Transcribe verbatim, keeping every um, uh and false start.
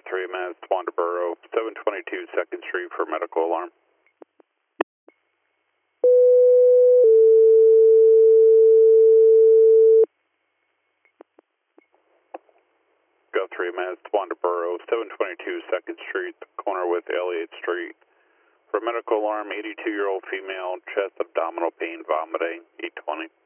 three Mass Wandaboro, seven twenty-two second Street for medical alarm. Go three Mass Wandaboro, seven twenty-two second Street, corner with Elliott Street. For medical alarm, eighty-two-year-old female, chest abdominal pain, vomiting, eight twenty.